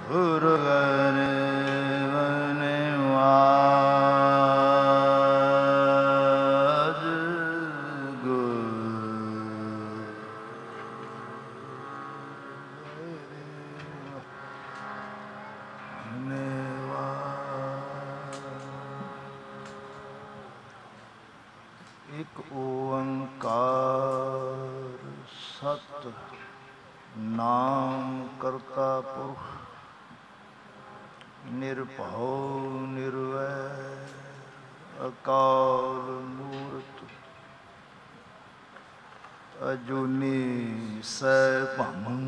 गुरुवर वनवास एक ओंकार सत नाम करता पुरुष निरभਉ निरवैर अकाल मूरत अजूनी सैभम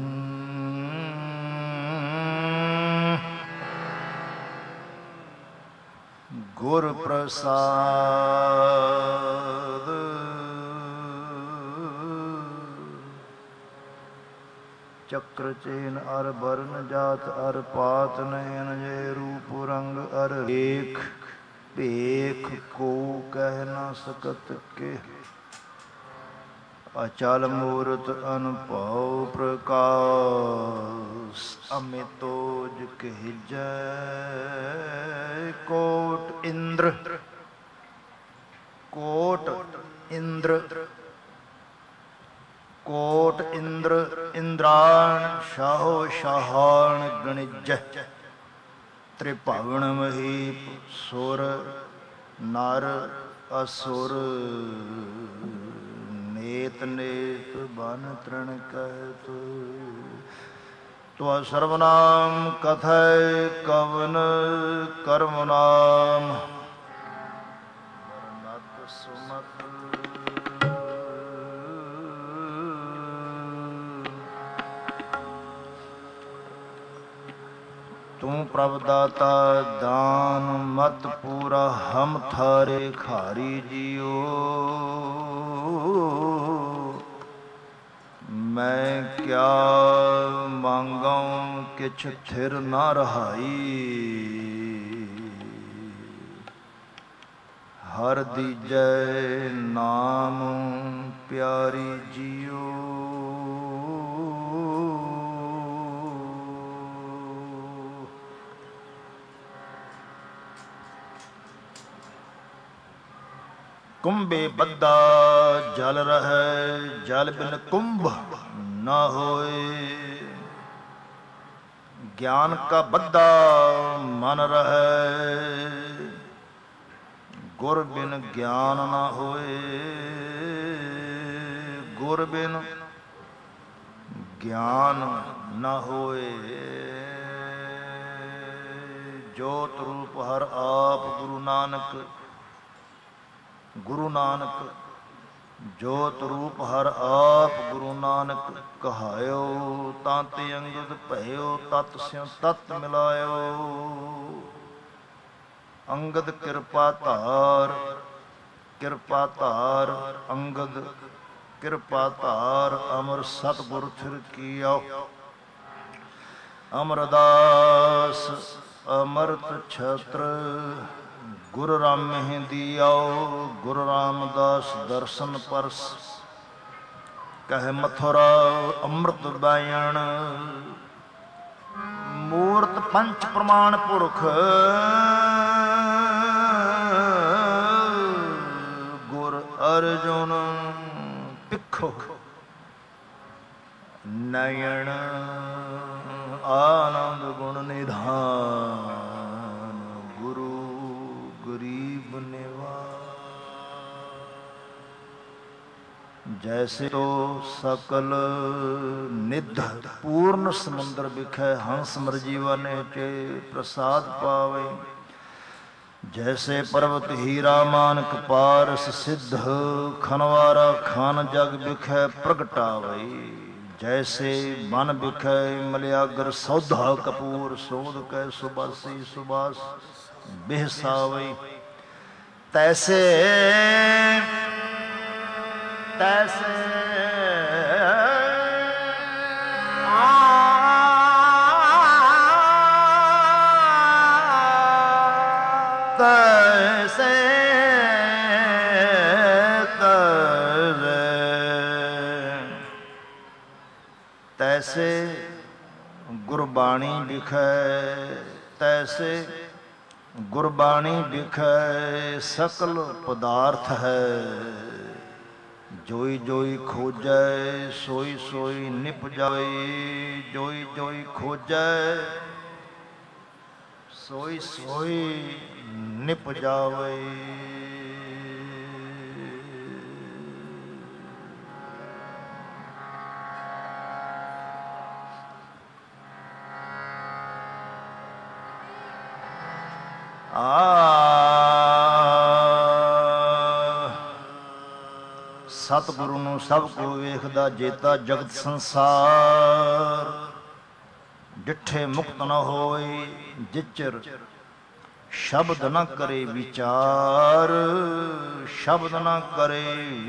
गुर प्रसाद चक्र चेन अर बरन जात अर पात नयन जय रूप रंग अर रेख भेख को कह न सकत के अचल मूरत अनुभव प्रकाश अमितोज जय कोट इंद्र कोट इंद्र इंद्राण शाहो शाहान गणिज त्रिभुवन महीप सुर नर असुर नेत नेत बन तृण कहत त्वा सर्वनाम कथय कवन कर्म नाम वर्णत सुमत तू प्रभ दाता दान मत पूरा हम थारे खारी जियो मैं क्या मांगू किछ थिर न रहाई हर दीजै नाम प्यारी जियो कुंभे बद्दा जल रहे जल बिन कुंभ न होए ज्ञान का बद्दा मन रहे गुर बिन ज्ञान न होए गुर बिन ज्ञान न होए जोत रूप हर आप गुरु नानक जोत रूप हर आप गुरु नानक कहायो तांते अंगद भयो तत् स्यों तत् मिलायो अंगद कृपा धार अंगद कृपा धार अमर सतगुर थिर किया अमरदास अमृत छत्र गुरु राम ही दियाओ गुरु रामदास दर्शन परस कह मथुरा अमृत बायण मूर्त पंच प्रमाण पुरख गुर अर्जुन पिखो नयन आनंद गुण निधान गुरु गरीब निवाज जैसे तो सकल निध पूर्ण समुद्र बिखै हंस मरजीवा ने चे प्रसाद पावे जैसे पर्वत हीरा मानक पारस सिद्ध खनवारा खान जग बिखै प्रगटावै जैसे मन बिखै मलयागर सौधा कपूर सोध कै सुबासी सुबास बेहसावै तैसे तैसे तैसे तैसे ਗੁਰਬਾਣੀ ਵਿਖੈ ਤੈਸੇ ਗੁਰਬਾਣੀ ਵਿਖੈ ਸਕਲ ਪਦਾਰਥ ਹੈ। ਜੋਈ ਜੋਈ ਖੋਜੈ ਸੋਈ ਸੋਈ ਨਿਪ ਜਾਵੇ। ਜੋਈ ਜੋਈ ਖੋਜੈ ਸੋਈ ਸੋਈ ਨਿਪ ਜਾਵੇ। ਸਤਿਗੁਰੂ ਨੂੰ ਸਭ ਕੋ ਵੇਖਦਾ ਜੇਤਾ ਜਗਤ ਸੰਸਾਰ। ਡਿਠੇ ਮੁਕਤ ਨ ਹੋਏ ਜਿਚਰ ਸ਼ਬਦ ਨ ਕਰੇ ਵਿਚਾਰ। ਸ਼ਬਦ ਨ ਕਰੇ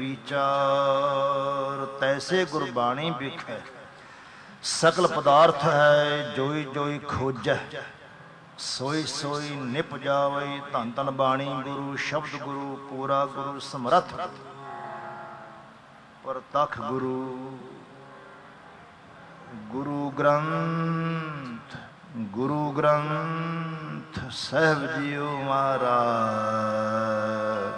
ਵਿਚਾਰ ਤੈਸੇ ਗੁਰਬਾਣੀ ਵਿਖੈ ਸਕਲ ਪਦਾਰਥ ਹੈ। ਜੋਈ ਜੋਈ ਖੋਜੈ ਸੋਈ ਸੋਈ ਨਿਪ ਜਾਵੇ। ਧੰਨ ਧੰਨ ਬਾਣੀ ਗੁਰੂ ਸ਼ਬਦ ਗੁਰੂ ਪੂਰਾ ਗੁਰੂ ਸਮਰੱਥ ਪ੍ਰਤੱਖ ਗੁਰੂ। ਗੁਰੂ ਗ੍ਰੰਥ ਗੁਰੂ ਗ੍ਰੰਥ ਸਾਹਿਬ ਜੀਓ ਮਹਾਰਾਜ।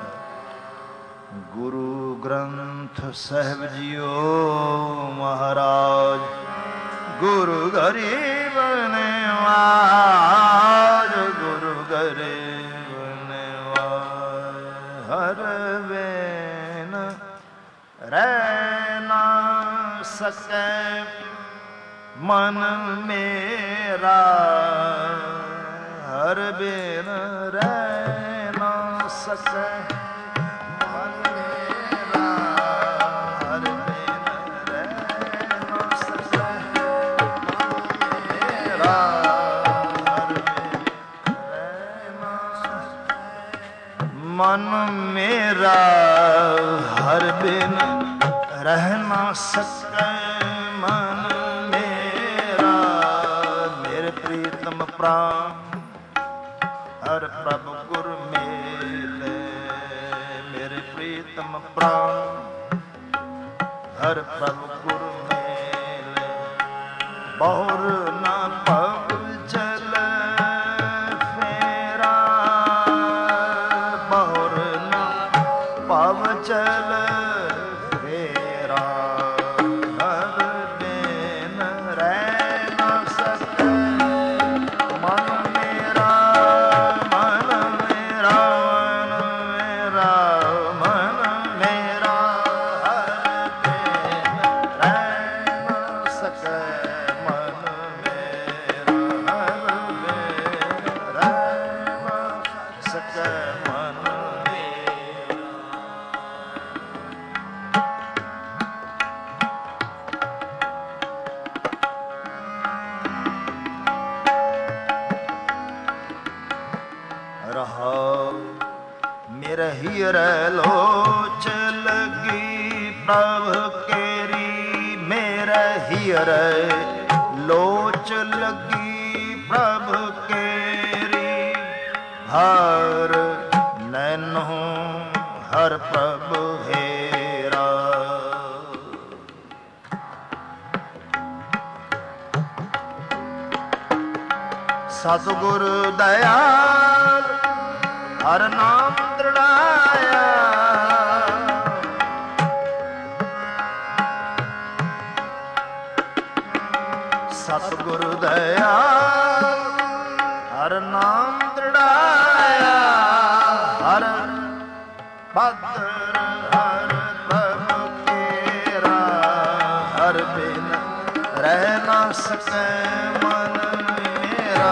ਗੁਰੂ ਗ੍ਰੰਥ ਸਾਹਿਬ ਜੀਓ ਮਹਾਰਾਜ। ਗੁਰੂ ਗਰੀਬ ਨਿਵਾਜ ਗੁਰੂ ਗਰੀਬ ਨਿਵਾਜ। ਹਰ ਵੇਨ ਰਹਿ ਨਾ ਸਕੈ ਮਨ ਮੇਰਾ। ਹਰ ਬਿਨ ਰਹਿ ਨਾ ਸਕੈ ਮਨ ਮੇਰਾ। ਹਰ ਬਿਨ ਰਹਿ ਨਾ ਸਕੈ ਮਨ ਮੇਰਾ। ਹਰ ਬਿਨ ਰਹਿ ਨਾ ਸਕੈ ਮਨ ਮੇਰਾ। ਹਰ ਬਿਨ ਰਹਿ ਨਾ ਸਕੈ ਮਨ ਮੇਰਾ। ਮੇਰੇ ਪ੍ਰੀਤਮ ਪ੍ਰਾਨ ਹਰ ਪ੍ਰਭ ਗੁਰ ਮੇਲੇ। ਮੇਰੇ ਪ੍ਰੀਤਮ ਪ੍ਰਾਨ ਹਰ ਪ੍ਰਭ ਗੁਰ ਮੇਲੇ। ਬਹੁਰ ਨਾ ਭਵ ਜਲ ਫੇਰਾ। ਬਹੁਰ ਨਾ ਭਵ ਜਲ ਹੀਰੇ ਲੋਚ ਲੱਗੀ ਪ੍ਰਭ ਕੇਰੀ। ਮੇਰੇ ਹੀਰੇ ਲੋਚ ਲੱਗੀ ਪ੍ਰਭ ਕੇਰੀ। ਹਰ ਨੈਨੋ ਹਰ ਪ੍ਰਭ ਹੇਰਾ। ਸਤਿਗੁਰ ਦਇਆਲ ਹਰ ਨਾਮ ਦ੍ਰਿੜਾਇਆ। ਸਤਿਗੁਰ ਦਇਆਲ ਹਰ ਨਾਮ ਦ੍ਰਿੜਾਇਆ। ਹਰ ਭਦਰ ਹਰ ਪ੍ਰਭ ਤੇਰਾ। ਹਰ ਬਿਨ ਰਹਿ ਨਾ ਸਕੈ ਮਨ ਮੇਰਾ।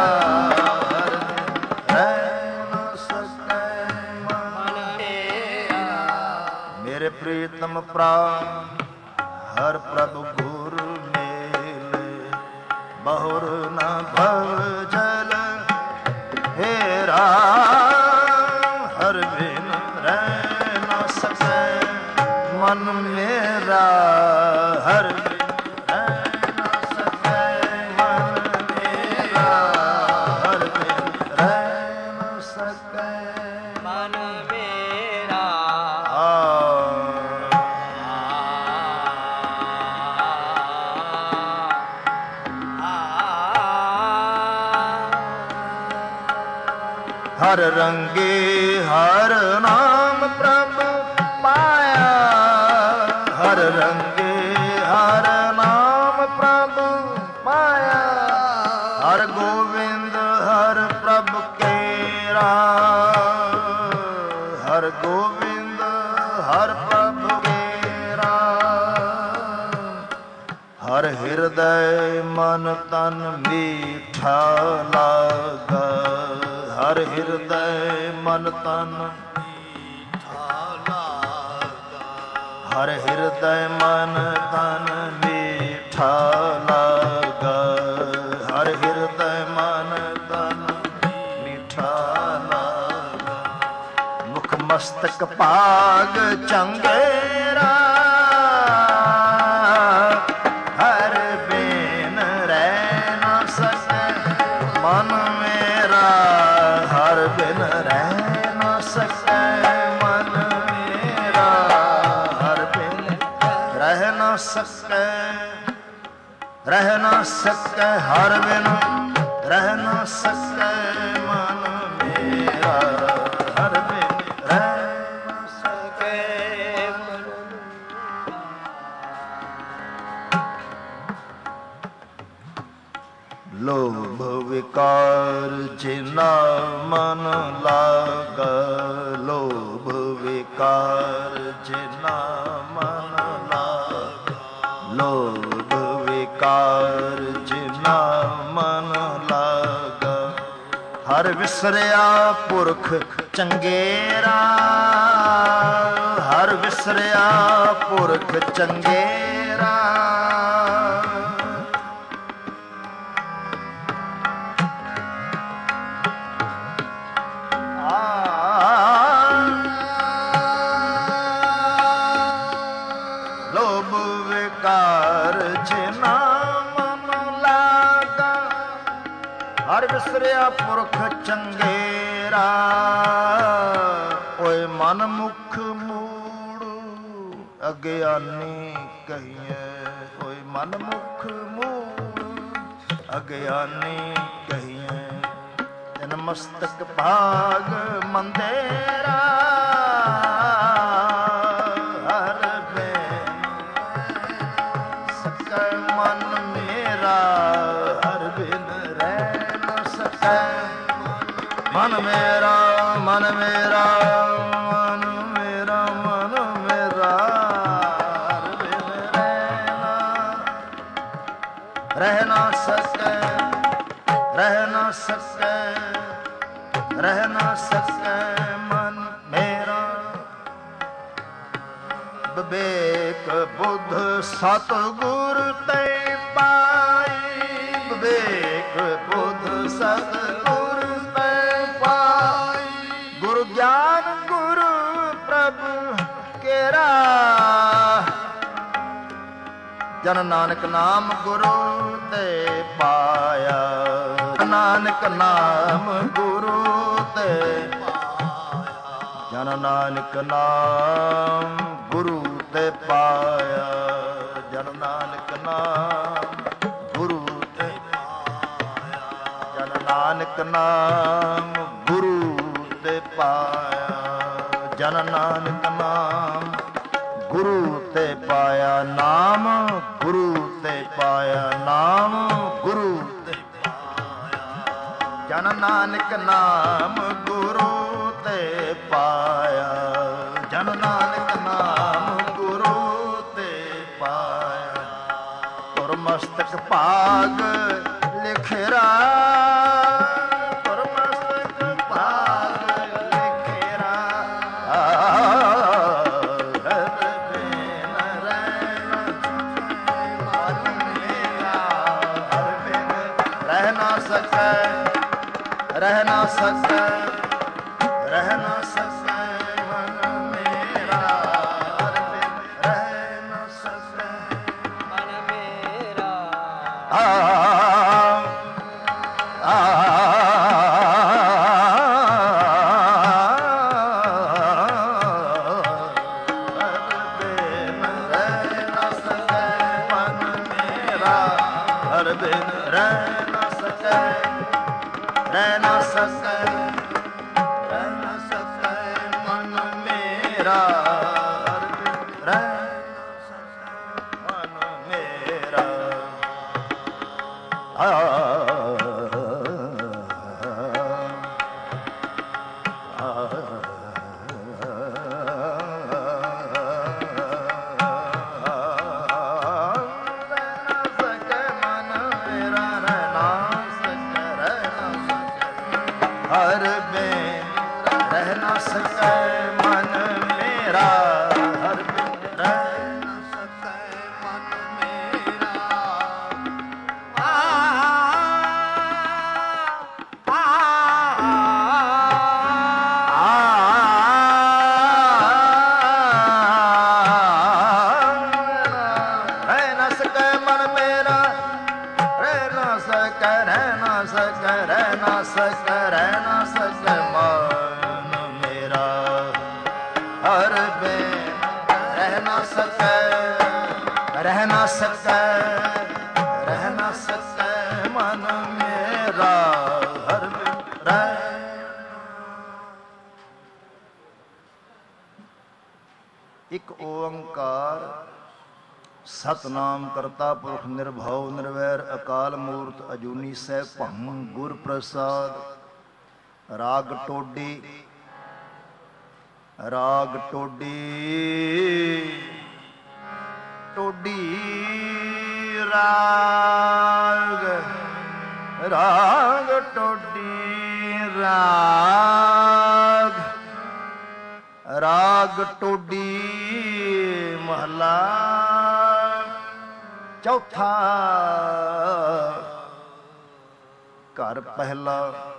ਪ੍ਰੀਤਮ ਪ੍ਰਾਨ ਹਰ ਪ੍ਰਭ ਗੁਰ ਮੇਲੇ। ਬਹੁਰ ਨਾ ਭਵ ਜਲ ਹੇਰਾ। ਹਰ ਬਿਨ ਰਹਿ ਨਾ ਸਕੈ ਮਨ ਮੇਰਾ। ਹਰ ਬਿਨ ਰਹਿ ਨਾ ਸਕੈ ਮਨ ਮੇਰਾ। ਹਰ ਬਿਨ ਰਹਿ ਨਾ ਸਕੈ ਮਨ ਮੇਰਾ। हर रंगे हर नाम प्रभ पाया, हर रंगे हर नाम प्रभ पाया, हर गोविंद हर प्रभ केरा, हर गोविंद हर प्रभ केरा, हर हृदय मन तन मीठा लागा, हर हृदय मन तन मीठा लागा, हर हृदय मन तन मीठा लागा, हर हृदय मन तन मीठा लागा, मुख मस्तक पाग चंगेरा, हर बिन रह न सके मन मेरा, हर बिन रह न सके मन मेरा, हर बिन रह न सके, रह न सके, हर बिन रह न सके मन मेरा, हर बिन रह न सके। लोभ विकार जिना मन लागा, लोभ विकार जिना मन लागा, लोभ विकार जिना मन लागा, हर विसरिया पुरख चंगेरा, हर विसरिया पुरख चंगेरा, हर विसरिया पुरख चंगेरा, ओए मन मुख मूड़ अज्ञानी कहिए, ओए मन मुख मूड़ अज्ञानी कहिए, तिन मस्तक भाग मंदेरा, हर बिन सके मन मेरा, हर बिन मन मेरा, मन मेरा, मन मेरा, मन मेरा, हर बिन रह ना सके, रह ना सके, रह ना सके मन मेरा, विवेक बुद्ध सतगुर ते पाई, विवेक बुद्ध सतगुर ज्ञान गुरु प्रभु केरा, जन नानक नाम गुरु ते पाया, नानक नाम गुरु ते पाया, जन नानक नाम गुरु ते पाया, जन नानक नाम गुरु ते पाया, जन नानक नाम गुरु ते पाया, जन नानक नाम गुरु ते पाया, नाम गुरु ते पाया, नाम गुरु ते पाया, जन नानक नाम गुरु ते पाया, जन नानक नाम गुरु ते पाया, तुर मस्तक भाग लिखरा, रह ना सके, रह ना सके मन मेरा, हर बिन रह ना सके मन मेरा, हर बिन रह ना सके, रह ना सके, ਹਰ ਬਿਨ ਰਹਿ ਨਾ ਸਕੈ ਮਨ ਮੇਰਾ, ਹਰ ਬਿਨ ਰਹਿ ਨਾ ਸਕੈ ਮਨ ਮੇਰਾ। ਰਹਿ ਨਾ ਸਕੈ ਮਨ ਮੇਰਾ, ਰਹਿ ਨਾ ਸਕੈ, ਰਹਿ ਨਾ ਸਕੈ, ਰਹਿ ਨਾ ਸਕੈ, ਰਹਿ ਨਾ ਸਕੈ ਮਨ ਮੇਰਾ। ਹਰ ਬਿਨ ਰਹਿ ਨਾ ਸਕੈ, ਰਹਿ ਨਾ ਸਕੈ, ਰਹਿ ਨਾ ਸਕੈ ਮਨ ਮੇਰਾ। ਹਰ ਬਿਨ ਰਹਿ। ਇੱਕ ਓੰਕਾਰ ਸਤਨਾਮ ਕਰਤਾ ਪੁਰਖ ਨਿਰਭਉ ਨਿਰਵੈਰ ਅਕਾਲ ਮੂਰਤ ਅਜੂਨੀ ਸੈਭੰ ਗੁਰ ਪ੍ਰਸਾਦ। ਰਾਗ ਟੋਡੀ, ਰਾਗ ਟੋਡੀ, ਟੋਡੀ ਰਾਗ, ਰਾਗ ਟੋਡੀ ਰਾਗ, ਰਾਗ ਟੋਡੀ ਮਹਲਾ ਚੌਥਾ। ਘਰ ਪਹਿਲਾ।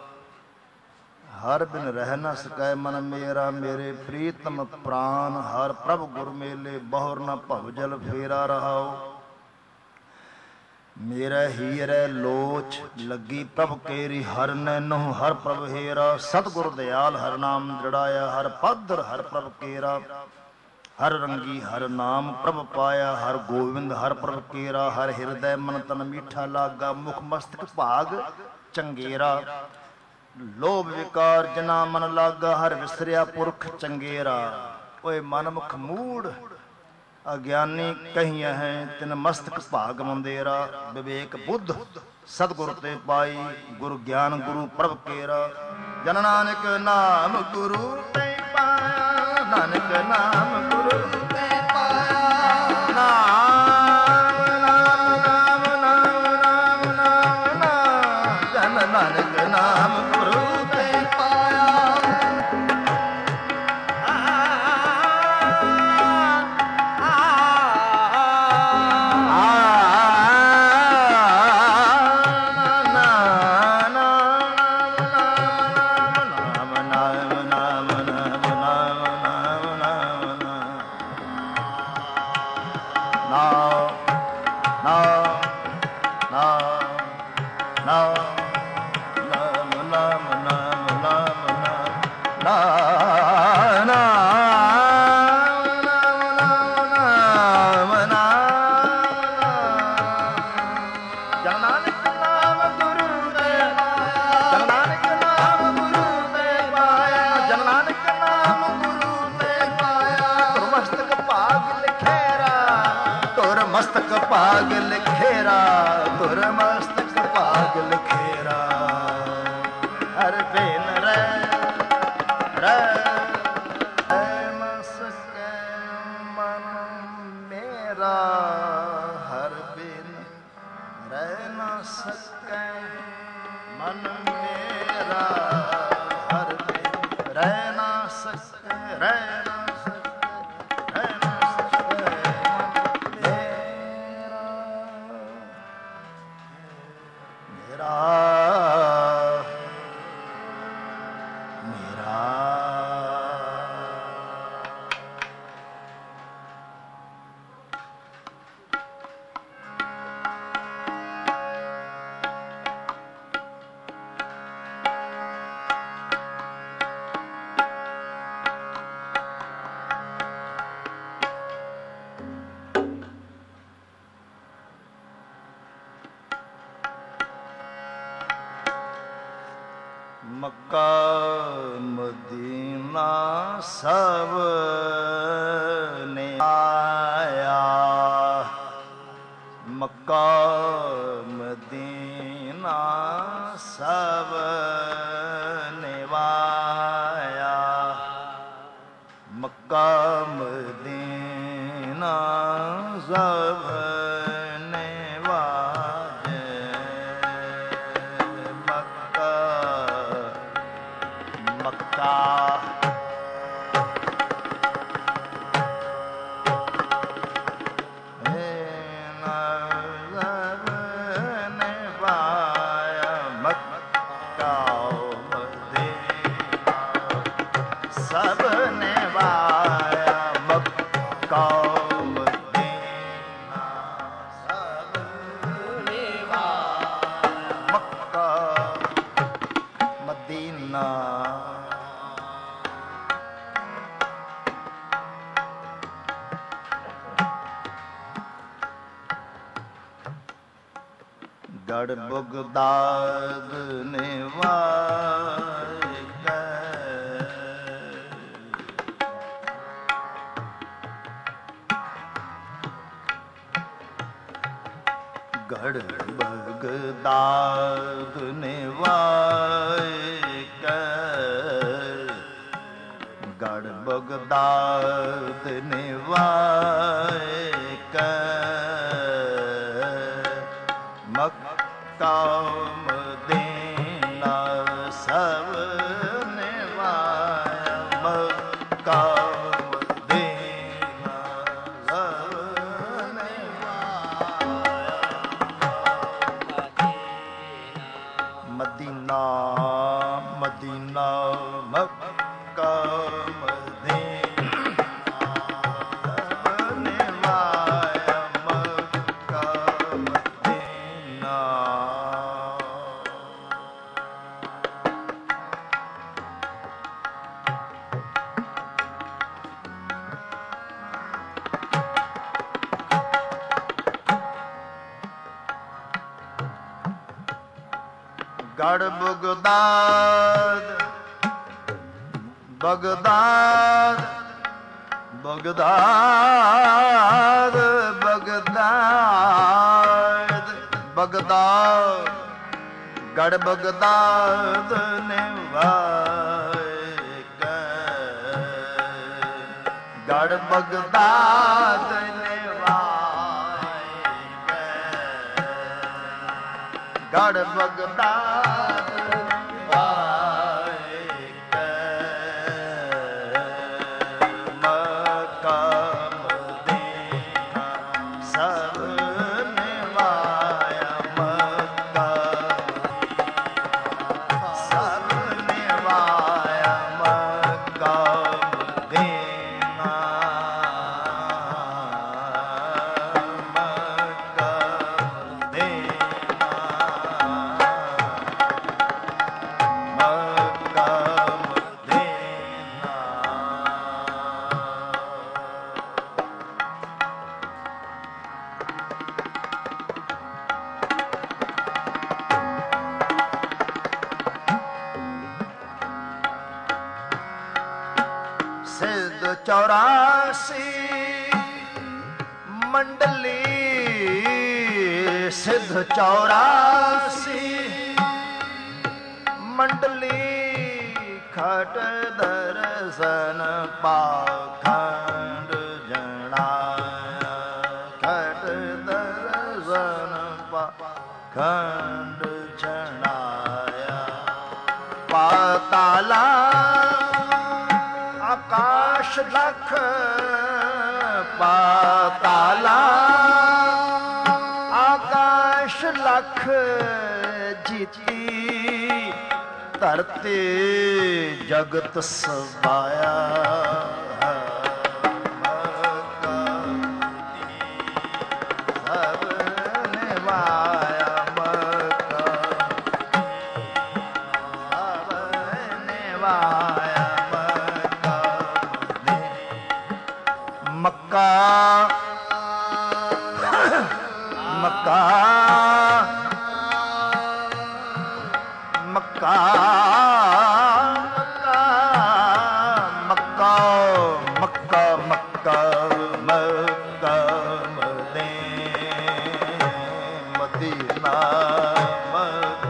ਹਰ ਬਿਨ ਰਹਿ ਨਾ ਸਕੈ ਮਨ ਮੇਰਾ, ਮੇਰੇ ਪ੍ਰੀਤਮ ਪ੍ਰਾਨ ਹਰ ਪ੍ਰਭ ਗੁਰ ਮੇਲੇ, ਬਹੁਰ ਨ ਭਵ ਜਲ ਫੇਰਾ ਰਹਾਉ। ਮੇਰਾ ਹੀਰੇ ਲੋਚ ਲੱਗੀ ਪ੍ਰਭ ਕੇਰੀ, ਹਰ ਨੈਨੋ ਹਰ ਪ੍ਰਭ ਹੇਰਾ। ਸਤਿਗੁਰ ਦਿਆਲ ਹਰ ਨਾਮ ਦ੍ਰਿੜਾਇਆ, ਹਰ ਪਾਦਰ ਹਰ ਪ੍ਰਭ ਕੇਰਾ। ਹਰ ਰੰਗੀ ਹਰ ਨਾਮ ਪ੍ਰਭ ਪਾਇਆ, ਹਰ ਗੋਬਿੰਦ ਹਰ ਪ੍ਰਭ ਕੇਰਾ। ਹਰ ਹਿਰਦੈ ਮਨ ਤਨ ਮੀਠਾ ਲਾਗਾ, ਮੁਖ ਮਸਤਕ ਭਾਗ ਚੰਗੇਰਾ। ਲੋਭ ਵਿਕਾਰ ਜਿਨਾ ਮਨ ਲਾਗਾ, ਹਰ ਵਿਸਰਿਆ ਪੁਰਖ ਚੰਗੇਰਾ। ਓਏ ਮਨ ਮੁਖ ਮੂੜ ਅਗਿਆਨੀ ਕਹੀਆਂ ਹੈ, ਤਿਨ ਮਸਤਕ ਭਾਗ ਮੰਦੇਰਾ। ਵਿਵੇਕ ਬੁੱਧ ਸਤਿਗੁਰ ਤੇ ਪਾਈ, ਗੁਰ ਗਿਆਨ ਗੁਰੂ ਪ੍ਰਭ ਕੇਰਾ। ਜਨ ਨਾਨਕ ਨਾਮ ਗੁਰੂ ਤੇ ਪਾਇਆ, ਨਾਨਕ ਨਾਮ ਗੁਰੂ ਤੇ ਪਾਇਆ। ਨਾਮ ਨਾਮ ਨਾਮ ਨਾਮ ਨਾਮ ਨਾਮ ਨਾਮ, ਜਨ ਨਾਨਕ ਨਾਮ ਗੁਰੂ ਤੇ ਪਾਇਆ। ਮਸਤਕ ਭਾਗ ਲਿਖੇਰਾ, ਤੁਰ ਮਸਤਕ ਭਾਗ ਲਿਖੇਰਾ। ਹਰ ਬਿਨ ਰਹਿ ਨਾ ਸਕੈ ਮਨ ਮੇਰਾ, ਹਰ ਬਿਨ ਰਹਿ ਨਾ ਸਕੈ ਮਨ ਮੇਰਾ। ਹਰ ਬਿਨ ਰਹਿ ਨਾ ਸਕੈ, ਰਹਿ ਨਾ ਮੱਕਾ ਮਦੀਨਾ ਸਭ ਨੇ ਆਇਆ, ਮੱਕਾ ਮਦੀਨਾ ਮਦੀਨਾ ਸਭ ਨਿਵਾਇਆ, ਮੱਕਾ ਮਦੀਨਾ ਸਭ ਨਿਵਾਜੈ, ਮੱਕਾ ਮੱਕਾ ਗੜ ਬਗਦਾਦ ਨਿਵਾਇ ਕੈ, ਗੜ ਬਗਦਾਦ ਨਿਵਾਇ ਕੈ, ਗੜ ਬਗਦਾਦ ਨਿਵਾਇ ਕੈ, ਮੱਕਾ ਮਦੀਨਾ ਸਭ ਨਿਵਾਇਆ, ਮੱਕਾ ਮਦੀਨਾ ਸਭ ਨਿਵਾਇਆ, ਮਦੀਨਾ ਮਦੀਨਾ ਮੱਕਾ ਗੜ Baghdad Baghdad Baghdad Baghdad Baghdad ਗੜ ਬਗਦਾਦ ਨਿਵਾਇ ਕੈ, ਗੜ ਬਗਦਾਦ ਨਿਵਾਇ ਕੈ, ਗੜ ਬਗਦਾਦ ਨਿਵਾਇ ਕੈ, ਮੱਕਾ ਮਦੀਨਾ ਸਭ ਨਿਵਾਇਆ, ਮੱਕਾ ਸਭ ਨਿਵਾਇਆ, ਮੱਕਾ ਮਦੀਨਾ ਮੱਕਾ ਮਦੀਨਾ ਮੱਕਾ ਮਦੀਨਾ। ਸਿੱਧ 84 ਮੰਡਲੀ, ਸਿੱਧ 84 ਮੰਡਲੀ, ਖਟ ਦਰਸ਼ਨ ਪਾਖੰਡ ਜਣਾਇਆ, ਖਟ ਦਰਸ਼ਨ ਪਾਖੰਡ ਜਣਾਇਆ, ਪਾਤਾਲਾ ਆਕਾਸ਼ ਲਖ, ਪਾਤਾਲਾ ਆਕਾਸ਼ ਲਖ, ਜੀਤੀ ਧਰਤੀ ਜਗਤ ਸਵਾਇਆ, ਸਭ ਨਿਵਾਇਆ, ਮੱਕਾ ਸਭ ਨਿਵਾਇਆ, ਮੱਕਾ ਮੱਕਾ ਮੱਕਾ ਮੱਕਾ ਮੱਕਾ ਮੱਕਾ ਮੱਕਾ ਮਦੀਨਾ ਮਦੀਨਾ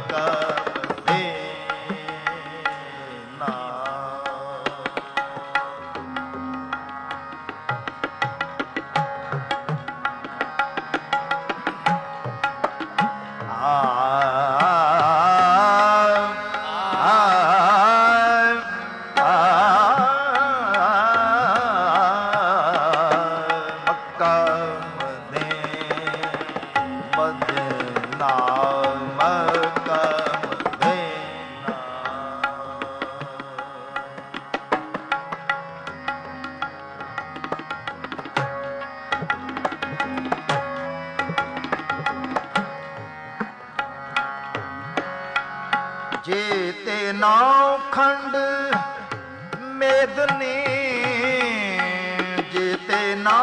जेते नौ खंड मेदनी, जेते नौ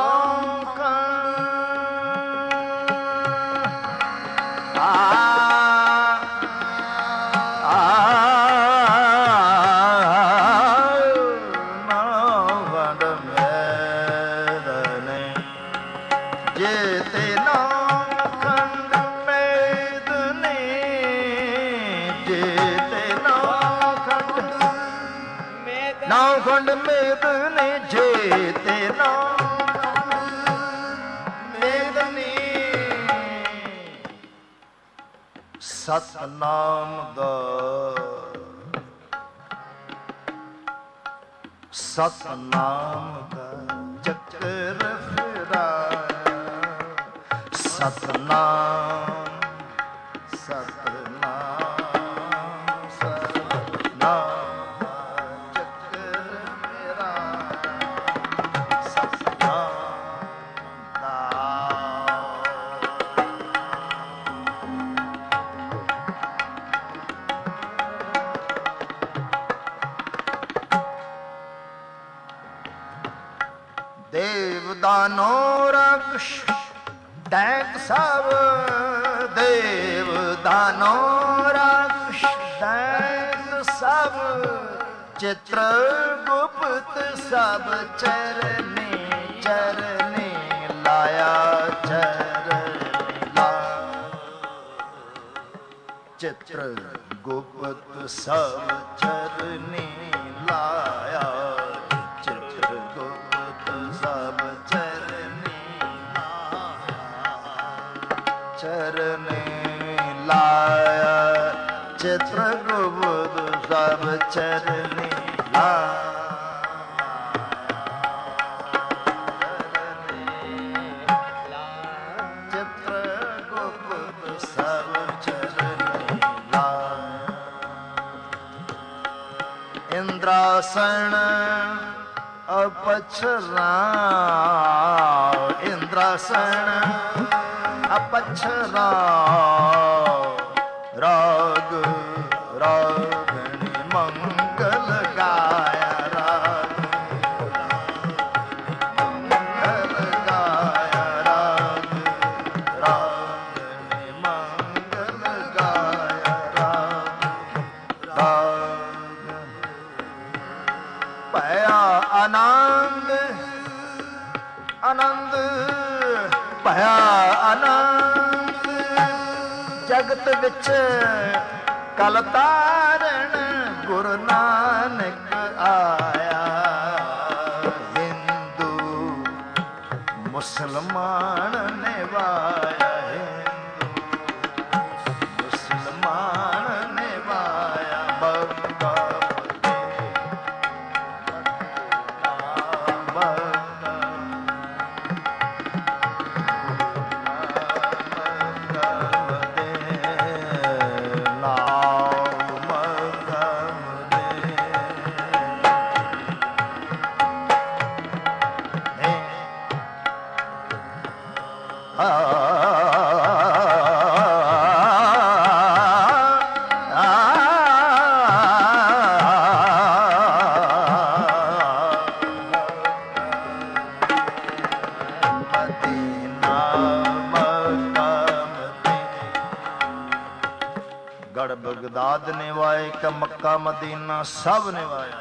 ਸਤਨਾਮ ਦਾ ਸਤਨਾਮ ਦਾ ਚੱਕਰ ਫਿਰਾਇਆ, ਸਤਨਾਮ ਸਤਨਾਮ ਸਤਨਾਮ ਚੱਕਰ ਫਿਰਾਇਆ, ਸਤਨਾਮ ਦਾ। ਦੇਵ ਦਾਨੋ ਰਾਖਸ਼ ਦੈਂਤ ਸਭ, ਦੇਵ ਦਾਨੋ ਰਾਖਸ਼ ਦੈਂਤ ਸਭ, ਚਿਤ੍ਰ ਗੁਪਤ ਸਭ ਚਰਨੇ ਚਰਨੇ ਲਾਇਆ, ਚਰਨੇ ਲਾਇਆ, ਚਿਤ੍ਰ ਗੁਪਤ ਸਭ ਚਰਨੇ ਲਾਇਆ, ਚਿਤ੍ਰ ਗੁਪਤ ਸਭ ਚਰਨੇ ਲਾਇਆ, ਚਰਨੇ ਲਾਇਆ, ਚਿਤ੍ਰ ਗੁਪਤ ਸਭ ਚਰਨੇ ਲਾਇਆ, ਚਿਤ੍ਰ ਗੁਪਤ ਸਭ ਚਰਨੇ ਲਾਇਆ। ਇੰਦਰਾਸਣ ਅਪਛਰਾ, ਇੰਦਰਾਸਣ ਅਪਛਰਾ, ਰਾਗ ਰਾਗਣੀ ਮੰਗਲ ਗਾਇਆ, ਰਾਗ ਮੰਗਲ ਗਾਇਆ, ਰਾਗ ਰਾਗਣੀ ਮੰਗਲ ਗਾਇਆ, ਰਾਗ ਰਾਗ ਭਇਆ ਆਨੰਦ, ਆਨੰਦ ਭਇਆ ਆਨੰਦ, ਜਗਤ ਵਿੱਚ ਕਲ ਤਾਰਨ ਗੁਰੂ ਨਾਨਕ ਆਇਆ, ਹਿੰਦੂ ਮੁਸਲਮਾਨ ਨੇ ਵਾਇਆ, ਹਿੰਦੂ ਮੁਸਲਮਾਨ ਨੇ ਵਾਇਆ, ਬੰਗਾ ਗੜ ਬਗਦਾਦ ਨਿਵਾਏ ਕ ਮੱਕਾ ਮਦੀਨਾ ਸਭ ਨਿਵਾਇਆ,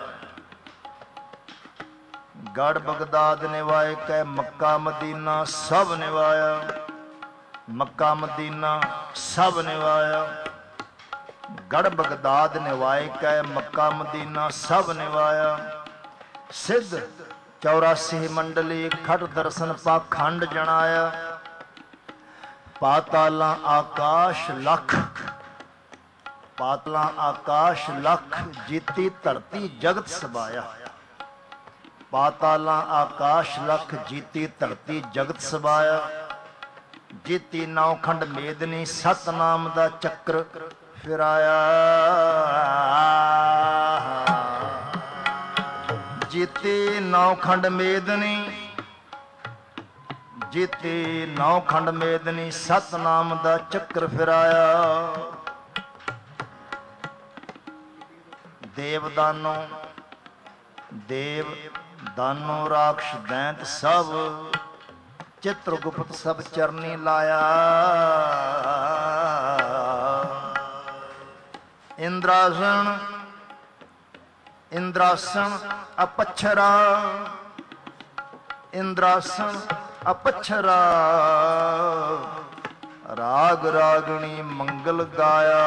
ਗੜ ਬਗਦਾਦ ਨਿਵਾਏ ਕ ਮੱਕਾ ਮਦੀਨਾ ਸਭ ਨਿਵਾਇਆ, ਮੱਕਾ ਮਦੀਨਾ ਸਭ ਨਿਵਾਇਆ, ਗੜ ਬਗਦਾਦ ਨਿਵਾਏ ਕ ਮੱਕਾ ਮਦੀਨਾ ਸਭ ਨਿਵਾਇਆ, ਸਿੱਧ 84 ਮੰਡਲੀ ਖਟ ਦਰਸ਼ਨ ਪਾਖੰਡ ਜਣਾਇਆ, ਪਾਤਾਲਾਂ ਆਕਾਸ਼ ਲਖ, ਪਾਤਲਾਂ ਆਕਾਸ਼ ਲਖ, ਜੀਤੀ ਧਰਤੀ ਜਗਤ ਸਬਾਇਆ, ਪਾਤਾਲਾਂ ਆਕਾਸ਼ ਲਖ, ਜੀਤੀ ਧਰਤੀ ਜਗਤ ਸਬਾਇਆ, ਜੀਤੀ ਨੌ ਖੰਡ ਮੇਦਨੀ, ਸਤਨਾਮ ਦਾ ਚੱਕਰ ਫਿਰਾਇਆ, ਜੀਤੀ ਨੌ ਖੰਡ ਮੇਦਨੀ, ਜੀਤੀ ਨੌ ਖੰਡ ਮੇਦਨੀ, ਸਤਨਾਮ ਦਾ ਚੱਕਰ ਫਿਰਾਇਆ, ਦੇਵਦਾਨੋ ਦੇਵ ਦਾਨੋ ਰਾਖਸ਼ ਦੈਂਤ ਸਭ ਚਿਤ੍ਰਗੁਪਤ ਸਭ ਚਰਨੀ ਲਾਇਆ। ਇੰਦਰਾਸਣ ਇੰਦਰਾਸਣ ਅਪੱਛਰਾ ਇੰਦਰਾਸਣ ਅਪੱਛਰਾ ਰਾਗ ਰਾਗਣੀ ਮੰਗਲ ਗਾਇਆ।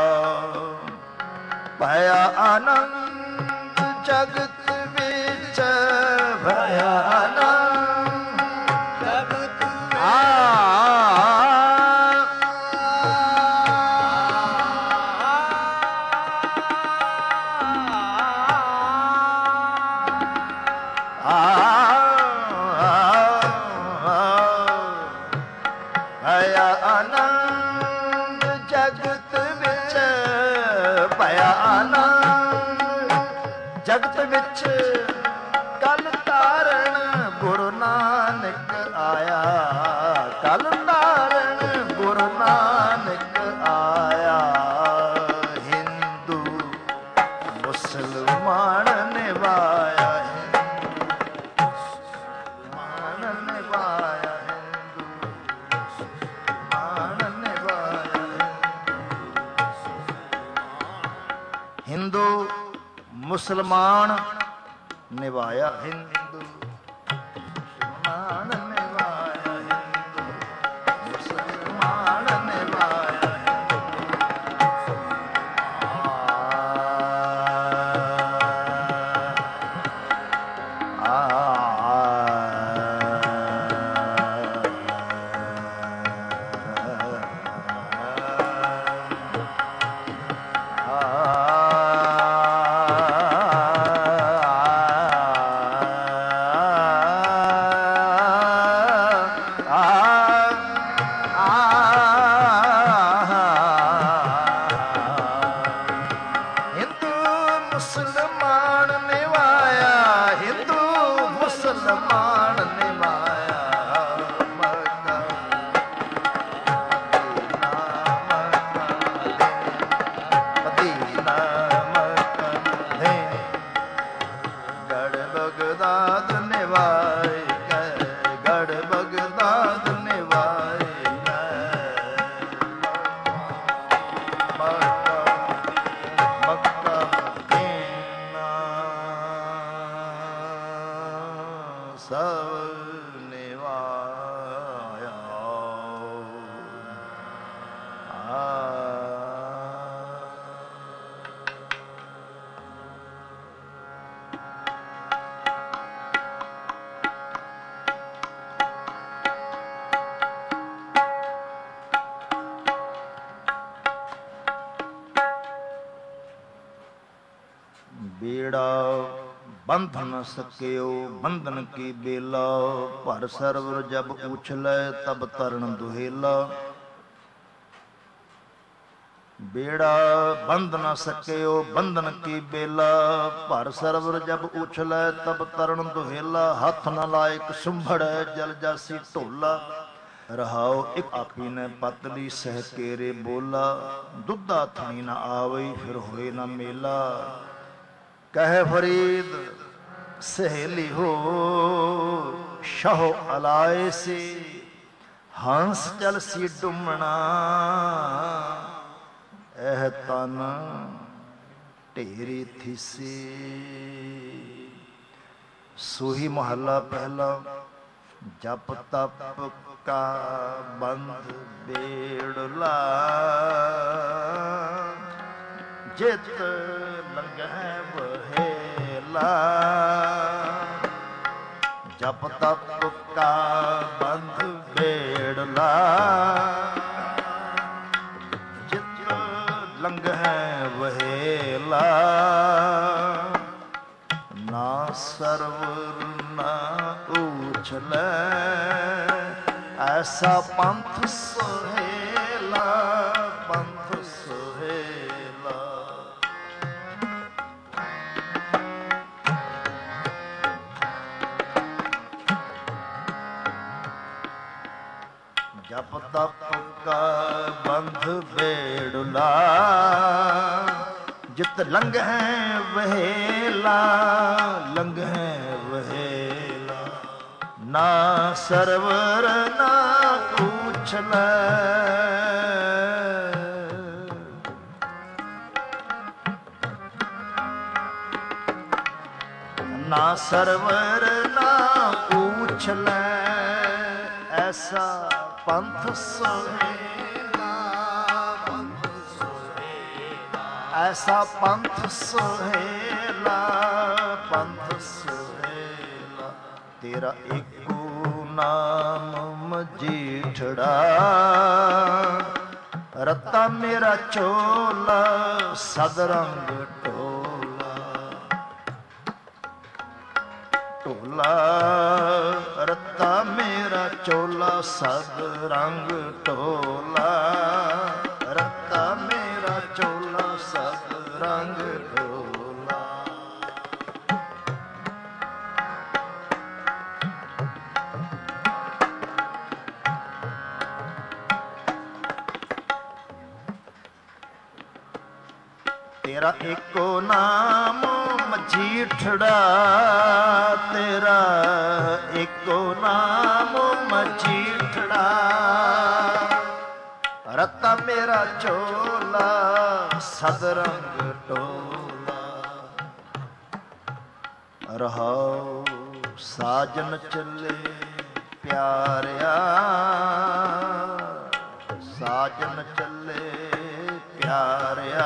ਭਇਆ ਆਨੰਦ ਜਗਤ ਵਿੱਚ ਭਇਆ ਆਨੰਦ ਜਗਤ ਭਇਆ ਆਨੰਦ ਜਗਤ ਵਿੱਚ ਭਇਆ ਆਨੰਦ ਜਗਤ ਵਿੱਚ ਕਲ ਤਾਰਨ ਗੁਰੂ ਨਾਨਕ ਆਇਆ। ਕਲ ਤਾਰਨ ਗੁਰੂ ਨਾਨਕ ਆਇਆ। ਹਿੰਦੂ ਮੁਸਲਮਾਨ ਨਿਭਾਇਆ ਹਿੰਦੂ ਨਿਭਾਇਆ ਹਿੰਦੂ ਮੁਸਲਮਾਨ ਨਿਭਾਇਆ ਹਿੰਦੂ ਮੁਸਲਮਾਨ ਨਿਭਾਇਆ ਹਿੰਦੂ ਮੁਸਲਮਾਨ ਨਿਭਾਇਆ बंध न सकियो बंधन की बेला भर सरवर जब उछलै तब तरण दुहेला। बेड़ा बंध न सकियो बंधन की बेला भर सरवर जब उछलै तब तरण दुहेला। हथ न लायक सुंभड़ जल जासी ढोला रहाओ एक आपी ने पतली सह केरे बोला। दुधा थनी न आवई फिर होए न मेला। कह फरीद सहेली हो शाहो अलाए से हंस चल सी डुमना। एह तन ढेरी थी सी। सूही महला पहला जप तप का बंध बेड़ला। जित लंघै वहेला जप तप का बंध बेड़ला। जित लंघै वहेला ना सरवर ना उछलै ऐसा पंथ सुहेला। पंथ सुहेला जप तप का बंध बेड़ला। ਜਿਤ ਲੰਘੈ ਵਹੇਲਾ, ਲੰਘੈ ਵਹੇਲਾ, ਨਾ ਸਰਵਰ ਨਾ ਉਛਲੈ, ਨਾ ਸਰਵਰ ਨਾ ਉਛਲੈ, ਐਸਾ ਪੰਥ ਸੁਹੇਲਾ, ਐਸਾ ਪੰਥ ਸੁਹੇਲਾ, ਪੰਥ ਸੁਹੇਲਾ, ਤੇਰਾ ਇੱਕੋ ਨਾਮ ਮਜੀਠੜਾ, ਰੱਤਾ ਮੇਰਾ ਚੋਲਾ ਸਦ ਰੰਗ ਢੋਲਾ, ਢੋਲਾ ਰੱਤਾ ਮੇਰਾ ਚੋਲਾ ਸਦ ਰੰਗ ਢੋਲਾ, ਰੱਤਾ ਮੇਰਾ ਚੋਲਾ ਸਦ ਰੰਗ ਢੋਲਾ। ਤੇਰਾ ਇੱਕੋ ਨਾਮ ਮਜੀਠੜਾ, ਤੇਰਾ ਇੱਕੋ ਨਾਮ ਮਜੀਠੜਾ, ਰੱਤਾ ਮੇਰਾ ਚੋਲਾ ਸਦ ਰੰਗ ਢੋਲਾ। ਰਹਾਉ ਸਾਜਨ ਚੱਲੇ ਪਿਆਰਿਆ, ਸਾਜਨ ਚੱਲੇ ਪਿਆਰਿਆ,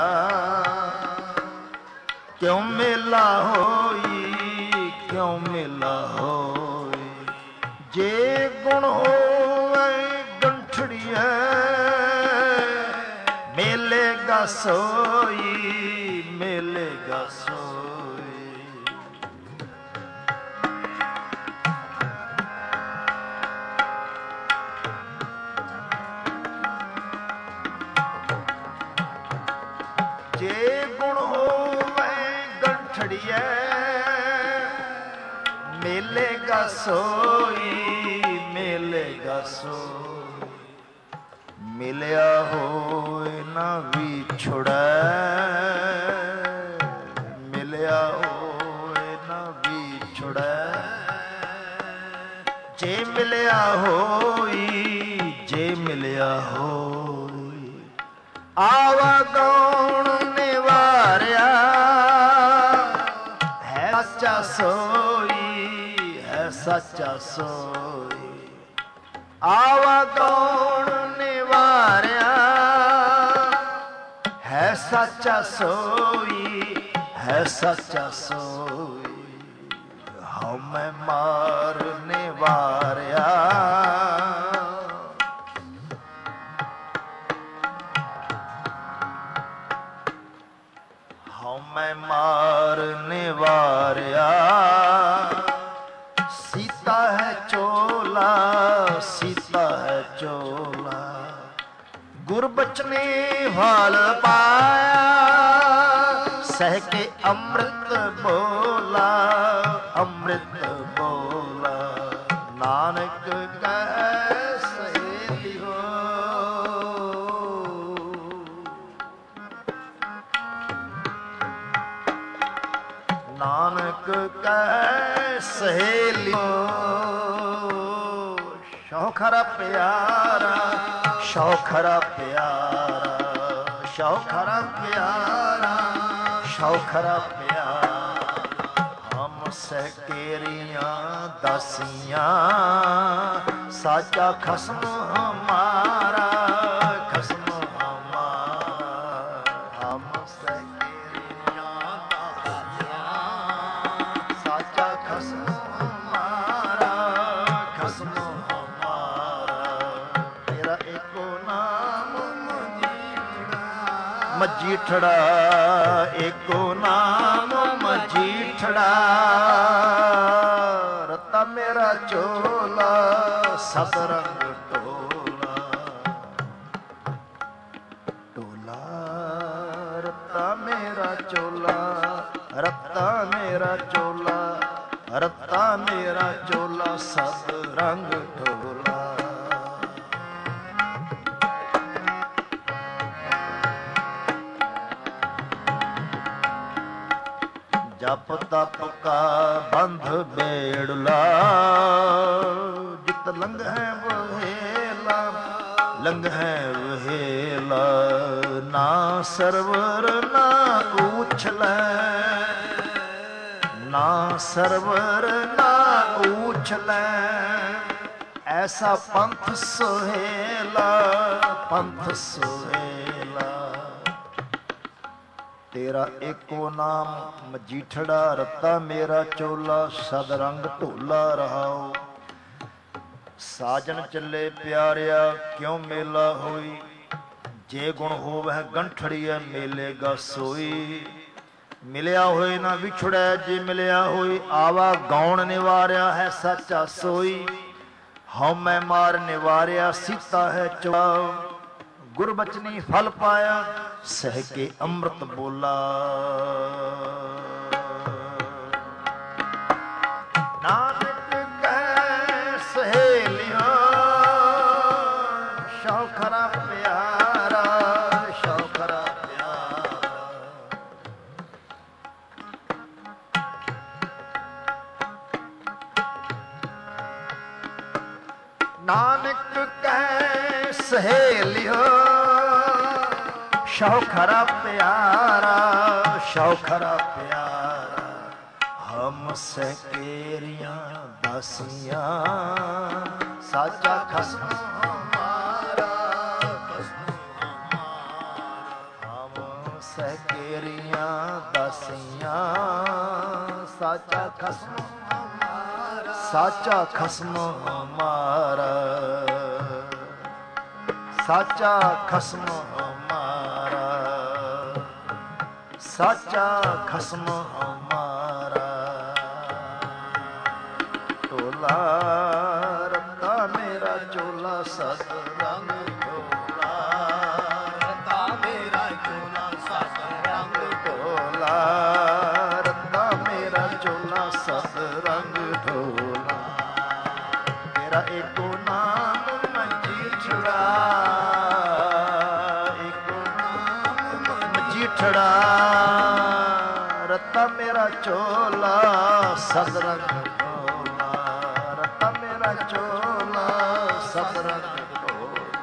ਕਿਉਂ ਮੇਲਾ ਹੋਈ, ਕਿਉਂ ਮੇਲਾ ਹੋਈ, ਜੇ ਗੁਣ ਹੋਵੇ ਗੰਠੜੀਏ, ਮੇਲੇਗਾ ਸੋਈ, ਮੇਲੇਗਾ ਸੋਈ। ਜੇ ਗੁਣ ਹੋਵੇ ਗੰਠੜੀਏ, ਮੇਲੇਗਾ ਸੋਈ, ਮੇਲੇਗਾ ਸੋਈ। ਮਿਲਿਆ ਹੋਏ ਨਾ ਵਿਛੜੈ, ਮਿਲਿਆ ਹੋਏ ਨਾ ਵਿਛੜੈ, ਜੇ ਮਿਲਿਆ ਹੋਈ, ਜੇ ਮਿਲਿਆ ਹੋਈ, ਆਵਾ ਗੌਣ ਨਿਵਾਰਿਆ, ਹੈ ਸੱਚਾ ਸੋਈ, ਹੈ ਸੱਚਾ ਸੋਈ। ਆਵਾ ਗੌਣ ਨਿਵਾਰਿਆ, ਹੈ ਸੱਚਾ ਸੋਈ, ਹੈ ਸੱਚਾ ਸੋਈ। ਹਉਮੈ ਮਾਰ ਨਿਵਾਰਿਆ, ਹਉਮੈ ਮਾਰ ਨਿਵਾਰਿਆ, ਸੀਤਾ ਹੈ ਚੋਲਾ, ਸੀਤਾ ਹੈ ਚੋਲਾ, ਗੁਰਬਚਨੇ ਵਾਲ ਪਾਇਆ, ਸਹਿ ਕੇ ਅੰਮ੍ਰਿਤ ਬੋਲਾ, ਅੰਮ੍ਰਿਤ ਬੋਲਾ, ਨਾਨਕ ਕਹਿ ਸਹੇਲੀ ਹੋ। ਨਾਨਕ ਕਹਿ ਸਹੇਲੀ ਹੋ। ਸ਼ੌਖਰਾ ਪਿਆਰਾ, ਸ਼ੌਖਰਾ ਪਿਆਰਾ, ਸ਼ੌਖਰਾ ਪਿਆਰਾ, ਸ਼ੌਖਰਾ ਪਿਆਰਾ, ਹਮ ਸਹਿ ਕੇਰੀਆਂ ਦਾਸੀਆਂ, ਸਾਚਾ ਖਸਮ ਹਮਾਰਾ, ਖਸਮ ਹਮਾਰਾ, ਹਮ ਸਹਿ ਕੇਰੀਆਂ ਦਾਸੀਆਂ, ਸਾਚਾ ਖਸਮ ਹਮਾਰਾ, ਖਸਮ ਹਮਾਰਾ। ਤੇਰਾ ਇੱਕੋ ਨਾਮ ਮਜੀਠੜਾ, ਏਕੋ ਨਾਮ ਮਜੀਠੜਾ, ਰੱਤਾ ਮੇਰਾ ਚੋਲਾ ਸਦ ਰੰਗ ਢੋਲਾ, ਢੋਲਾ ਰੱਤਾ ਮੇਰਾ ਚੋਲਾ, ਰੱਤਾ ਮੇਰਾ ਚੋਲਾ, ਰੱਤਾ ਮੇਰਾ ਚੋਲਾ ਸਦ ਰੰਗ ਢੋਲਾ। ਜਪ ਤਪ ਕਾ ਬੰਧ ਬੇੜਲਾ, ਜਿਤ ਲੰਘੈ ਵਹੇਲਾ, ਲੰਘੈ ਵਹੇਲਾ, ਨਾ ਸਰਵਰ ਨਾ ਉਛਲੈ, ਨਾ ਸਰਵਰ ਨਾ ਉਛਲੈ, ਐਸਾ ਪੰਥ ਸੁਹੇਲਾ, ਪੰਥ ਸੁਹੇਲਾ। ਤੇਰਾ ਏਕੋ ਨਾਮ ਮਜੀਠੜਾ, ਰੱਤਾ ਮੇਰਾ ਚੋਲਾ, ਸਦ ਰੰਗ ਢੋਲਾ ਰਹਾਓ। ਸਾਜਨ ਚੱਲੇ ਪਿਆਰਿਆ ਕਿਉਂ ਮੇਲਾ ਹੋਈ, ਜੇ ਗੁਣ ਹੋਵੈ ਗੰਠੜੀਐ ਮੇਲੇਗਾ ਸੋਈ। ਮਿਲਿਆ ਹੋਏ ਨਾ ਵਿਛੜੈ, ਜੇ ਮਿਲਿਆ ਹੋਈ ਆਵਾ ਗਾਉਣ ਨਿਵਾਰਿਆ ਹੈ ਸਾਚਾ ਸੋਈ। ਹਉ ਮੈਂ ਮਾਰ ਨਿਵਾਰਿਆ ਸੀਤਾ ਹੈ ਚੁਆ, ਗੁਰਬਚਨੀ ਫਲ ਪਾਇਆ ਸਹਿ ਕੇ ਅੰਮ੍ਰਿਤ ਬੋਲਾ। ਨਾਨਕ ਕਹਿ ਸਹੇਲਿਆ ਸ਼ੌਖਰਾ ਪਿਆਰਾ, ਸ਼ੌਖਰਾ ਪਿਆਰਾ। ਨਾਨਕ ਕਹਿ ਸਹੇਲਿਓ ਸ਼ੌਖਰਾ ਪਿਆਰਾ, ਸ਼ੌਖਰਾ ਪਿਆਰਾ। ਹਮ ਸकेरियां दासियां, साचा खसम हमारा, खसम हमारा। हम सकेरियां दासियां, साचा खसम हमारा, साचा खसम हमारा, साचा खसम हमारा, साचा खसम हमारा। ढोला रत्ता मेरा चोला, सत रंग ढोला, रत्ता मेरा चोला, सत रंग ढोला, रत्ता मेरा चोला, सत रंग ढोला। तेरा एको नाम मजीठड़ा, एको नाम मजीठड़ा, रत्ता मेरा चोला, सत रंग ढोला, रत्ता मेरा चोला, सत रंग ढोला।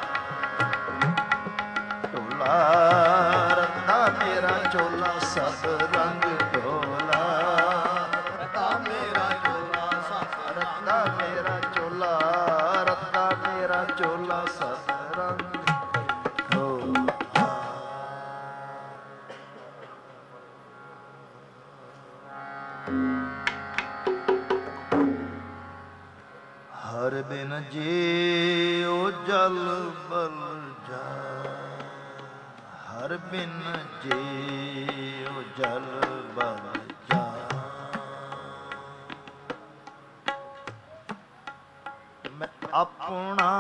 ढोला रत्ता मेरा चोला, सत रंग ढोला, रत्ता मेरा चोला, रत्ता मेरा चोला, रत्ता मेरा चोला, सत रंग ढोला। हर बिन जियो जल बल जा, हर बिन जियो जल बल जा। मैं अपना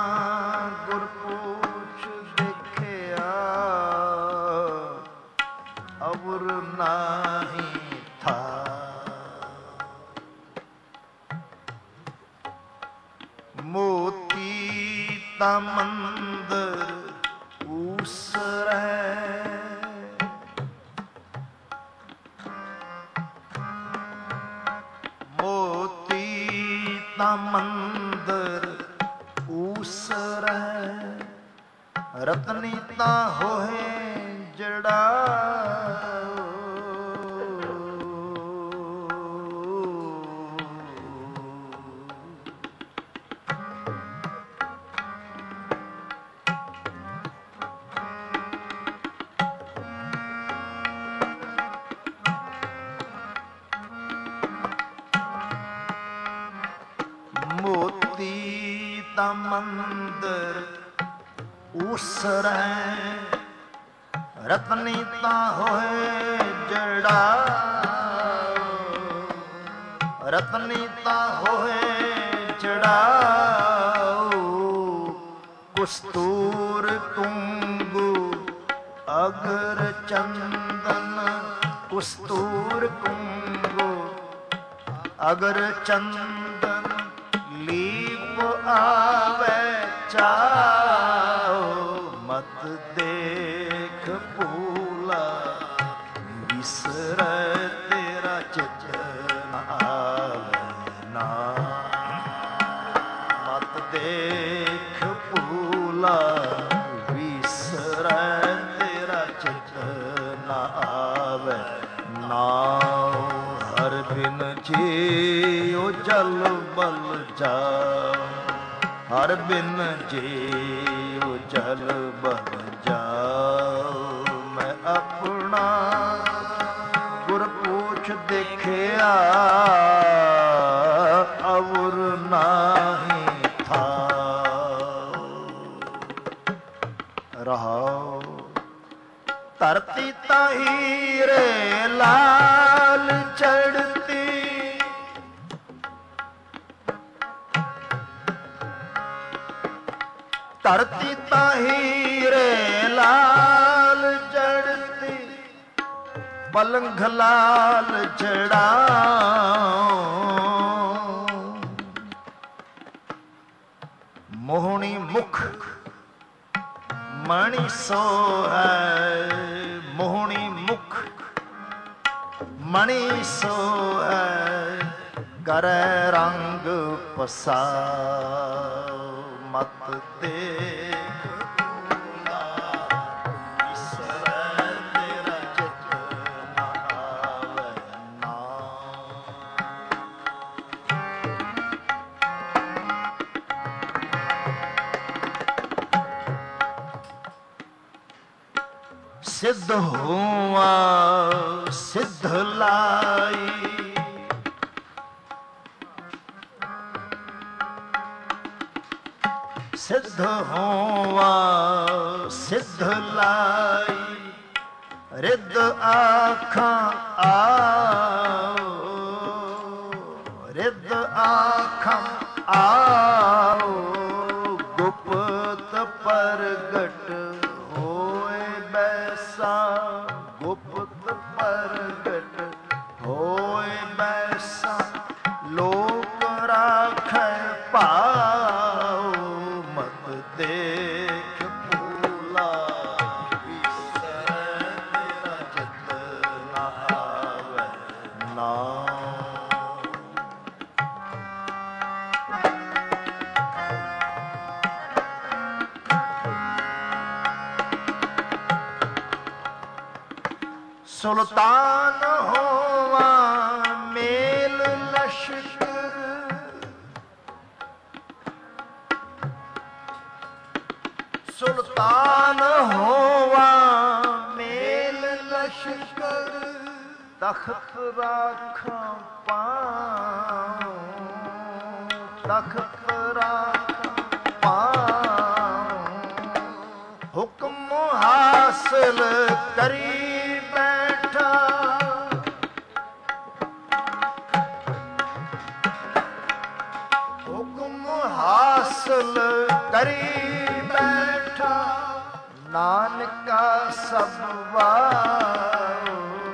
गुरपुछ देखिया, अवर नाही था। मोती ता मंदर ऊसरै, मोती ता मंदर ऊसरै, रतनी ता होए जड़ा। मोती ता मंदर ऊसरै, रतनी ता होए जड़ा, रतनी ता होए जड़ा। कुस्तूर कुंगु अगर चंदन, कुस्तूर कुंगु अगर चंदन, लीप आवे चाओ। मत देख भूला बिसरत ਆਵੇ ਨਾਉ। ਹਰ ਬਿਨ ਜੀਉ ਜਲ ਬਲ ਜਾਉ, ਹਰ ਬਿਨ ਜੀਉ ਜਲ ਬਲ ਜਾਉ। ਮੈਂ ਆਪਣਾ ਗੁਰ ਪੂਛ ਦੇਖਿਆ, ਅਵਰ ਨਾਹੀ ਥਾਉ। ਰਹਾਉ ਧਰਤੀ ਤਾਹੀ ਰੇ ਲਾਲ ਚੜ੍ਹਤੀ, ਧਰਤੀ ਤਾਹੀ ਰੇ ਲਾਲ ਚੜ੍ਹਤੀ, ਪਲੰਘ ਲਾਲ ਚੜਾਉ। ਮੋਹਣੀ ਮੁਖ ਮਣੀ ਸੋਹੈ, ਮੋਹਣੀ ਮੁਖ ਮਣੀ ਸੋਹੈ, ਕਰੈ ਰੰਗ ਪਸਾਉ। ਮਤ ਦੇਖ ਭੂਲਾ ਵਿਸਰੈ, ਤੇਰਾ ਚਿਤ ਨ ਆਵੈ ਨਾਉ। ਸਿੱਧ ਹੋਵਾਂ ਸਿੱਧ ਲਾਈ, ਸਿੱਧ ਹੋਵਾਂ ਸਿੱਧ ਲਾਈ, ਰਿੱਧ ਆਖਾਂ ਆਓ, ਰਿੱਧ ਆਖਾਂ ਆਓ। ਗੁਪਤ ਪ੍ਰਗਟ ਹੋਏ ਬੈਸਾ, ਗੁਪਤ ਪ੍ਰਗਟ ਹੋਏ ਬੈਸਾ। ਲੋਕ ਰਾਖੈ ਭਾਉ, ਮਤ ਦੇਖ ਭੂਲਾ ਵਿਸਰੈ, ਤੇਰਾ ਚਿਤ ਨ ਆਵੈ ਨਾਉ। ਸੁਲਤਾਨ ਹੋਵਾਂ ਮੇਲ ਲਸ਼ਕਰ, ਸੁਲਤਾਨ ਹੋਵਾਂ ਮੇਲ ਲਸ਼ਕਰ। ਤਖਤ ਰਾਖਾਂ ਪਾਉ, ਤਖਤ ਰਾਖਾਂ ਪਾਉ। ਹੁਕਮ ਹਾਸਲ ਕਰੀ ਬੈਠਾ, ਹੁਕਮ ਹਾਸਲ ਕਰੀ ਬੈਠਾ। ਨਾਨਕਾ ਸਭ ਵਾਉ,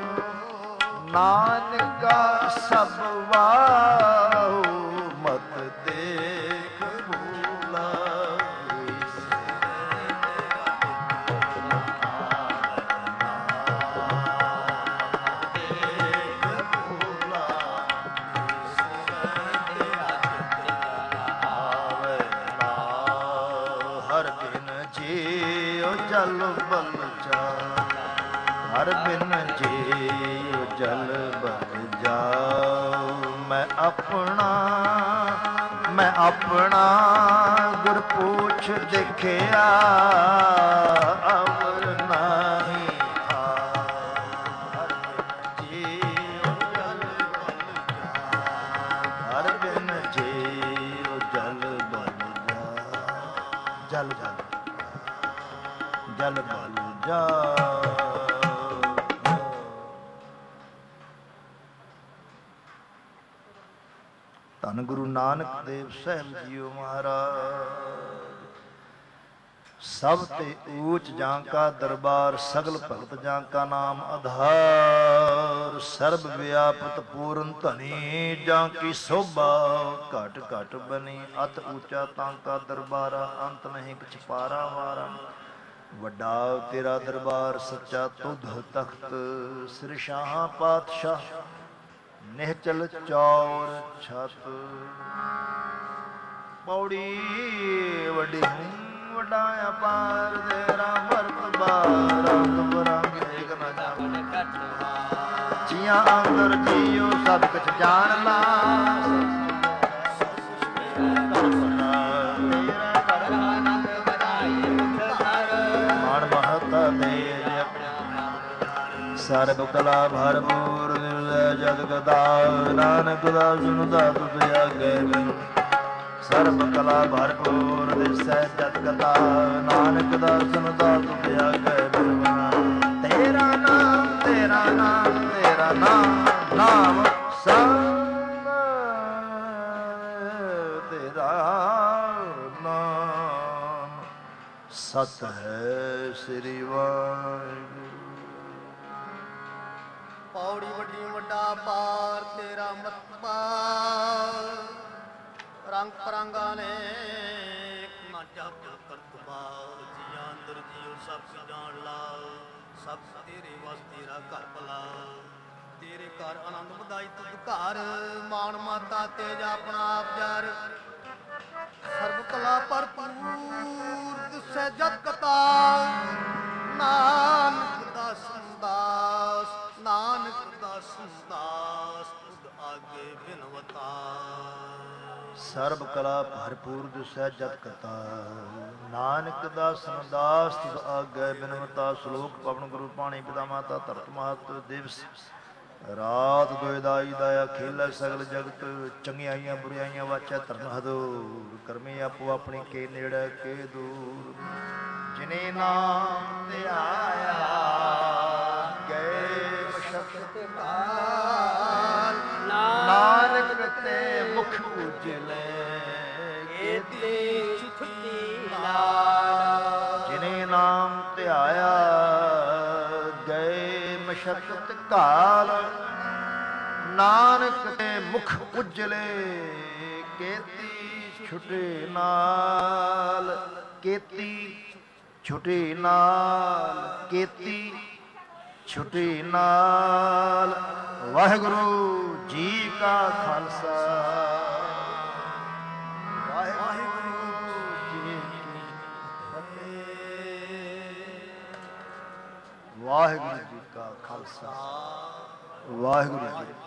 ਨਾਨਕਾ ਸਭ ਵਾਉ। ਮਤ ਦੇਖ ਭੂਲਾ ਜਲ ਬਲ ਜਾਉ, ਹਰ ਬਿਨ ਜੀਉ ਜਲ ਬਲ ਜਾਉ। ਮੈਂ ਆਪਣਾ ਗੁਰ ਪੂਛ ਦੇਖਿਆ, ਅਵਰ ਨਾਹੀ ਥਾਉ। ਹਰ ਬਿਨ ਜੀਉ ਜਲ ਬਲ ਜਾਉ, ਹਰ ਬਿਨ ਜੀਉ ਜਲ ਬਲ ਜਾਉ। ਜਲ ਜਲ ਜਲ ਬਲ ਜਾਉ। ਧੰਨ ਗੁਰੂ ਨਾਨਕ ਦੇਵ ਸਾਹਿਬ ਜੀਓ ਮਹਾਰਾਜ। ਸਭ ਤੇ ਊਚ ਜਾਂ ਕਾ ਦਰਬਾਰ, ਸਗਲ ਭਗਤ ਜਾਂ ਕਾ ਨਾਮ ਆਧਾਰ। ਸਰਬ ਵਿਆਪਤ ਪੂਰਨ ਧਨੀ, ਜਾਂ ਕੀ ਸੋਭਾ ਘਟ ਘਟ ਬਨੀ। ਅਤ ਊਚਾ ਤਾਂ ਕਾ ਦਰਬਾਰਾ, ਅੰਤ ਨਹੀਂ ਕਿਛ ਪਾਰਾ ਵਾਰਾ। ਵੱਡਾ ਤੇਰਾ ਦਰਬਾਰ ਸੱਚਾ ਤੁਧ ਤਖਤ, ਸਿਰ ਸ਼ਾਹਾਂ ਪਾਤਸ਼ਾਹ ਨਿਹਚਲ ਚੌਰ ਛਤ। ਪੌੜੀ ਵੱਡੀ ਵੱਡਾ ਅਪਾਰ ਤੇਰਾ ਮਰਤਬਾ, ਰੰਗ ਬਰੰਗ ਏਕ ਨਾ ਜਾਵੇ। ਦੁਨੀਆ ਅੰਦਰ ਜੀਓ ਸਭ ਕੁਛ ਜਾਣ ਲਾ ਮਾਣ ਮਹਤਾ ਦੇ ਸਰਬ ਕਲਾ ਭਰਪੂਰ ਨਿਰਲੈ ਜਦ ਕਦਾ ਨਾਨਕ ਦਾ ਸੁਨਦਾ ਤੁਧ ਆਗੇ ਬਿਨ ਸਰਬ ਕਲਾ ਭਰਪੂਰ ਦਿਸੈ ਜਦ ਕਦਾ ਨਾਨਕ ਦਾ ਸੁਨਦਾ ਤੁਧ ਆਗੇ ਬਿਨ ਤੇਰਾ ਨਾਮ ਤੇਰਾ ਨਾਮ ਤੇਰਾ ਨਾਮ ਨਾਮ ਸੰਗ ਤੇਰਾ ਨਾਮ ਸਤ ਹੈ ਸ੍ਰੀ ਵਾਹਿਗੁਰੂ। ਪੌੜੀ ਵੱਡੀ ਵੱਡਾ ਪਾਰ ਤੇਰਾ ਮਤਬਾ ਰੰਗ ਪਰੰਗਾ ਨੇ ਨਾ ਜਪ ਕਰਤਬਾ ਜੀਆਂ ਅੰਦਰ ਜੀਓ ਸਭ ਜਾਣ ਲਾ ਸਭ ਤੇਰੇ ਵਸ ਤੇਰਾ ਘਰ ਭਲਾ ਤੇਰੇ ਘਰ ਆਨੰਦ ਵਧਾਈ ਤੁਧ ਘਰ ਮਾਣ ਮਾਤਾ ਤੇਜ ਆਪਣਾ ਆਪ ਜਾਰ ਸਰਬ ਕਲਾ ਭਰਪੂਰ ਦਿਸੈ ਜਦ ਕਤਾ ਨਾਨਕ ਦਾ ਸੰਦਾਸ ਨਾਨਕ ਦਾ ਸੰਦਾਸ ਤੁਧ ਆਗੇ ਬਿਨਵਤਾ ਸਰਬ ਕਲਾ ਭਰਪੂਰ ਦਿਸੈ ਜਤ ਕਤਾ ਨਾਨਕ ਦਾ ਸੰਦਾਸ ਤੁਧ ਆਗੇ ਬਿਨਵਤਾ। ਸ਼ਲੋਕ ਪਵਨ ਗੁਰੂ ਪਾਣੀ ਪਿਤਾ ਮਾਤਾ ਧਰਤ ਮਾਤ ਦਿਵਸ ਰਾਤ ਦੁਇਦਾਈ ਦਾਇਆ ਖੇਲਾ ਸਗਲ ਜਗਤ ਚੰਗਿਆਈਆਂ ਬੁਰਿਆਈਆਂ ਵਾਚਾ ਧਰਨ ਹਦੂਰ ਕਰਮੀ ਆਪੋ ਆਪਣੀ ਕੇ ਨੇੜੇ ਕੇ ਦੂਰ ਜਿਨੇ ਨਾਮ ਤੇ ਆਇਆ ਗਏ ਮਸ਼ਕਤ ਕਾਲ ਨਾਨਕ ਤੇ ਮੁਖ ਉਜਲੇ ਕੀਤੀ ਛੁੱਟੀ ਲਾਲ ਜਿਨੇ ਨਾਮ ਤੇ ਆਇਆ ਗਏ ਮਸ਼ਕਤ ਕਾਲ ਨਾਨਕ ਤੇ ਮੁਖ ਉਜਲੇ ਕੀਤੀ ਛੁਟੇ ਨਾਲ ਕੀਤੀ ਛੁਟੇ ਨਾਲ ਕੀਤੀ ਛੁਟੇ ਨਾਲ। ਵਾਹਿਗੁਰੂ ਜੀ ਕਾ ਖਾਲਸਾ ਵਾਹਿਗੁਰੂ ਜੀ ਕੀ ਫਤਿਹ। ਵਾਹਿਗੁਰੂ ਜੀ ਕਾ ਖਾਲਸਾ ਵਾਹਿਗੁਰੂ ਜੀ